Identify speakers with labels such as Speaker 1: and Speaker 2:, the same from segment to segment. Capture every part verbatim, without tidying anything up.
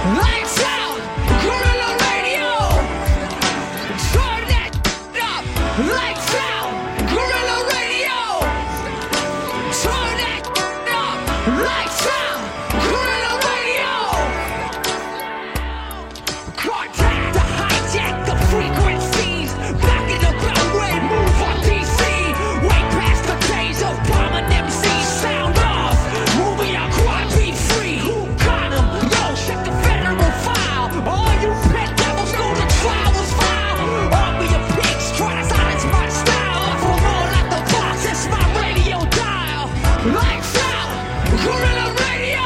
Speaker 1: Lights out, Gorilla Radio. Turn that up. Lights out, Gorilla Radio. Turn that up. Lights out, Gorilla Radio. Contact the hijack the frequencies. Back in the runway, move on D C. Way past the days of bombing M Cs. Sound off. Moving our quad be free. Who got 'em? Yo, check the federal file. All you pet devils go to trial was file. Army of pigs try to silence my style. Off from all out the box, it's my radio dial. Lights out, Gorilla Radio.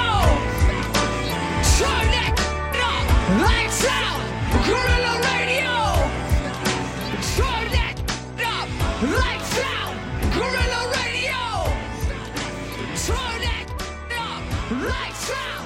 Speaker 1: Turn that up. Lights out, Gorilla Radio. Turn that up. Lights out, Gorilla Radio. Turn that up. Lights out.